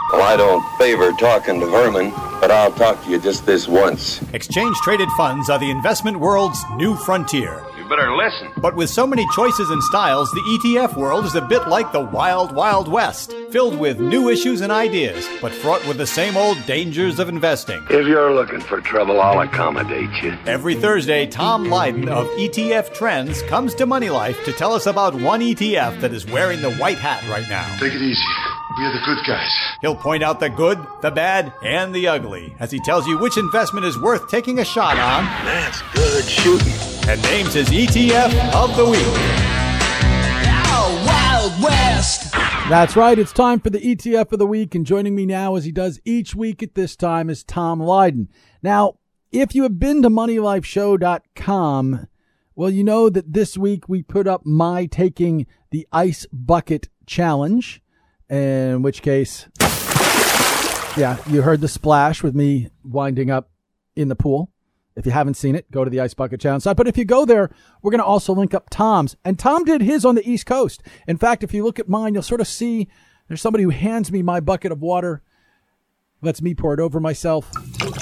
Well, I don't favor talking to vermin, but I'll talk to you just this once. Exchange-traded funds are the investment world's new frontier. You better listen. But with so many choices and styles, the ETF world is a bit like the wild, wild west, filled with new issues and ideas, but fraught with the same old dangers of investing. If you're looking for trouble, I'll accommodate you. Every Thursday, Tom Lydon of ETF Trends comes to Money Life to tell us about one ETF that is wearing the white hat right now. Take it easy. We're the good guys. He'll point out the good, the bad, and the ugly as he tells you which investment is worth taking a shot on. That's good shooting. And names his ETF of the week. Oh, Wild West. That's right. It's time for the ETF of the week. And joining me now, as he does each week at this time, is Tom Lydon. Now, if you have been to MoneyLifeShow.com, well, you know that this week we put up my taking the ice bucket challenge. In which case, yeah, you heard the splash with me winding up in the pool. If you haven't seen it, go to the Ice Bucket Challenge site. But if you go there, we're going to also link up Tom's. And Tom did his on the East Coast. In fact, if you look at mine, you'll sort of see there's somebody who hands me my bucket of water, lets me pour it over myself.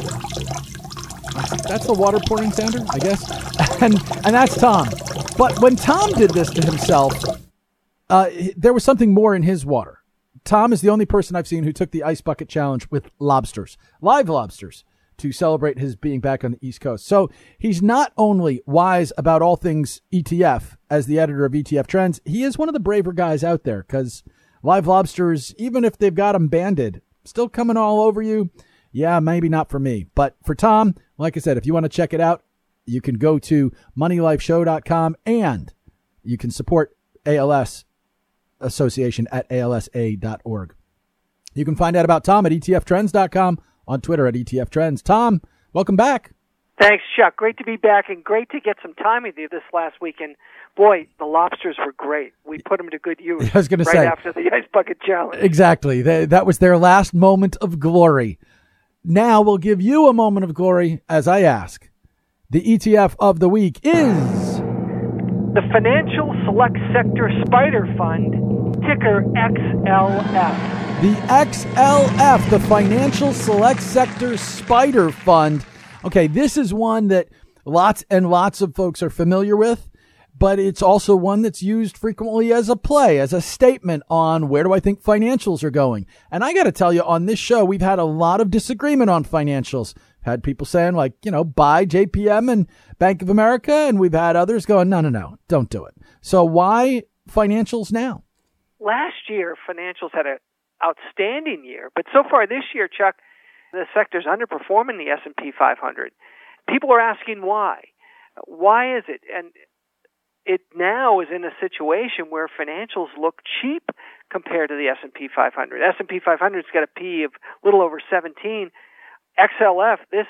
That's the water pouring sounder, I guess. And that's Tom. But when Tom did this to himself, there was something more in his water. Tom is the only person I've seen who took the Ice Bucket Challenge with lobsters, live lobsters, to celebrate his being back on the East Coast. So he's not only wise about all things ETF as the editor of ETF Trends, he is one of the braver guys out there because live lobsters, even if they've got them banded, still coming all over you. Yeah, maybe not for me. But for Tom, like I said, if you want to check it out, you can go to MoneyLifeShow.com and you can support ALS Association at alsa.org. You can find out about Tom at etftrends.com, on Twitter at etftrends. Tom, welcome back. Thanks, Chuck. Great to be back and great to get some time with you this last weekend. Boy, the lobsters were great. We put them to good use. I was going to say, after the Ice Bucket Challenge. Exactly. That was their last moment of glory. Now we'll give you a moment of glory as I ask. The ETF of the week is the Financial Select Sector Spider Fund, ticker XLF. The XLF, the Financial Select Sector Spider Fund. Okay, this is one that lots and lots of folks are familiar with, but it's also one that's used frequently as a play, as a statement on where do I think financials are going. And I got to tell you, on this show, we've had a lot of disagreement on financials. Had people saying, like, buy JPM and Bank of America, and we've had others going, no, don't do it. So why financials now? Last year, financials had an outstanding year, but so far this year, Chuck, the sector's underperforming the S&P 500. People are asking why. Why is it? And it now is in a situation where financials look cheap compared to the S&P 500. S&P 500's got a P of a little over 17. XLF, this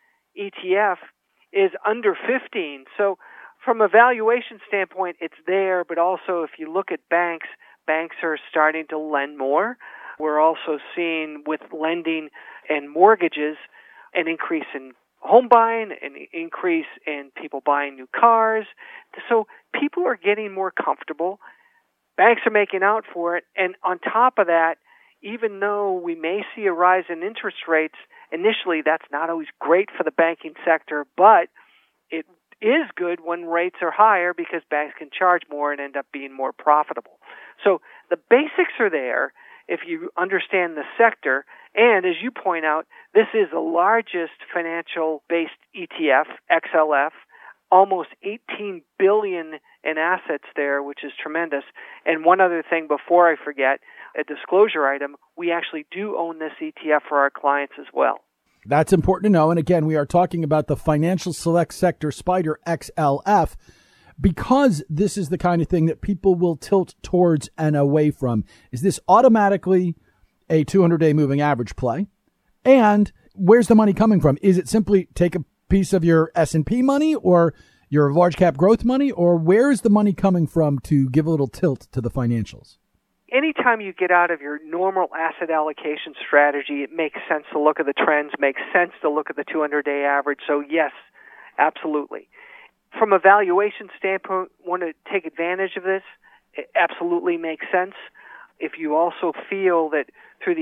ETF, is under 15. So from a valuation standpoint, it's there, but also if you look at banks are starting to lend more. We're also seeing with lending and mortgages an increase in home buying, an increase in people buying new cars. So people are getting more comfortable. Banks are making out for it. And on top of that, even though we may see a rise in interest rates, initially that's not always great for the banking sector, but it is good when rates are higher because banks can charge more and end up being more profitable. So the basics are there if you understand the sector. And as you point out, this is the largest financial-based ETF, XLF, almost $18 billion in assets there, which is tremendous. And one other thing before I forget, a disclosure item, we actually do own this ETF for our clients as well. That's important to know. And again, we are talking about the Financial Select Sector Spider XLF because this is the kind of thing that people will tilt towards and away from. Is this automatically a 200-day moving average play? And where's the money coming from? Is it simply take a piece of your S&P money or your large cap growth money, or where is the money coming from to give a little tilt to the financials? Anytime you get out of your normal asset allocation strategy, it makes sense to look at the trends, makes sense to look at the 200-day average. So yes, absolutely. From a valuation standpoint, want to take advantage of this, it absolutely makes sense. If you also feel that through the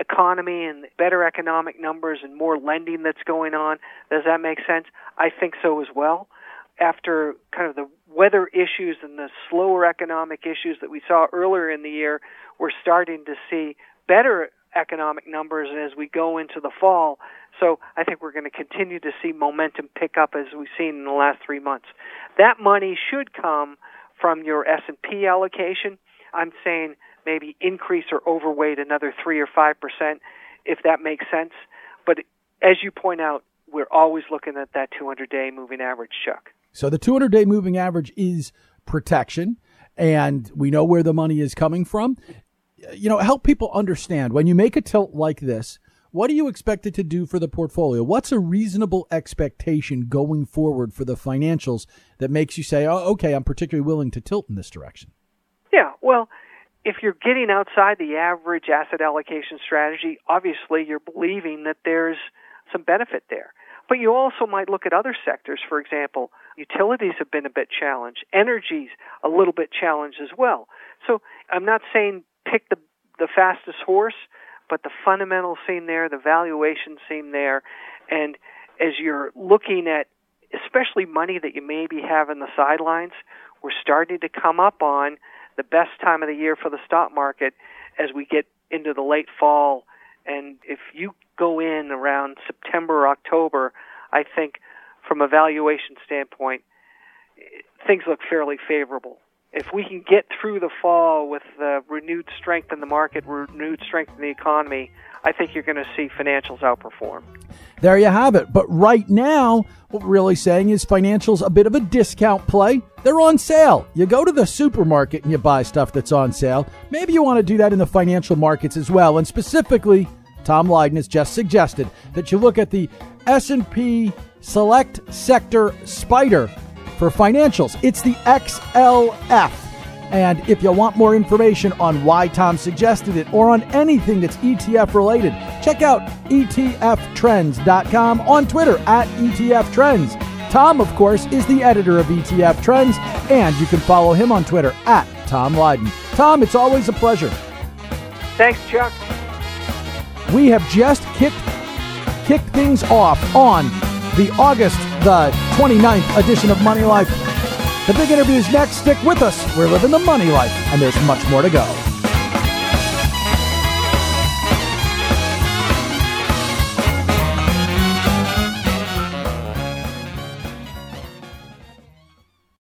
economy and better economic numbers and more lending that's going on. Does that make sense? I think so as well. After kind of the weather issues and the slower economic issues that we saw earlier in the year, we're starting to see better economic numbers as we go into the fall. So I think we're going to continue to see momentum pick up as we've seen in the last 3 months. That money should come from your S&P allocation. I'm saying maybe increase or overweight another 3 or 5%, if that makes sense. But as you point out, we're always looking at that 200-day moving average, Chuck. So the 200-day moving average is protection, and we know where the money is coming from. You know, help people understand, when you make a tilt like this, what do you expect it to do for the portfolio? What's a reasonable expectation going forward for the financials that makes you say, oh, okay, I'm particularly willing to tilt in this direction? Yeah, well, if you're getting outside the average asset allocation strategy, obviously you're believing that there's some benefit there. But you also might look at other sectors. For example, utilities have been a bit challenged. Energy's a little bit challenged as well. So I'm not saying pick the fastest horse, but the fundamentals seem there, the valuations seem there. And as you're looking at especially money that you maybe have in the sidelines, we're starting to come up on the best time of the year for the stock market as we get into the late fall. And if you go in around September or October, I think from a valuation standpoint, things look fairly favorable. If we can get through the fall with renewed strength in the market, renewed strength in the economy, I think you're going to see financials outperform. There you have it. But right now, what we're really saying is financials a bit of a discount play. They're on sale. You go to the supermarket and you buy stuff that's on sale. Maybe you want to do that in the financial markets as well. And specifically, Tom Lydon has just suggested that you look at the S&P Select Sector Spider for financials. It's the XLF. And if you want more information on why Tom suggested it or on anything that's ETF related, check out etftrends.com, on Twitter at etftrends. Tom, of course, is the editor of ETF Trends, and you can follow him on Twitter at Tom Lydon. Tom, it's always a pleasure. Thanks, Chuck. We have just kicked things off on the August the 29th edition of Money Life. The big interview is next. Stick with us. We're living the money life, and there's much more to go.